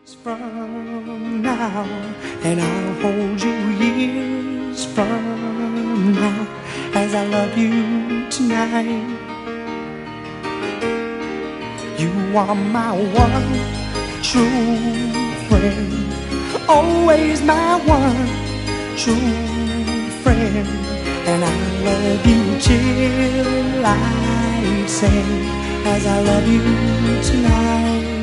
From now, and I'll hold you years from now as I love you tonight. You are my one true friend, always my one true friend, and I love you till I say as I love you tonight.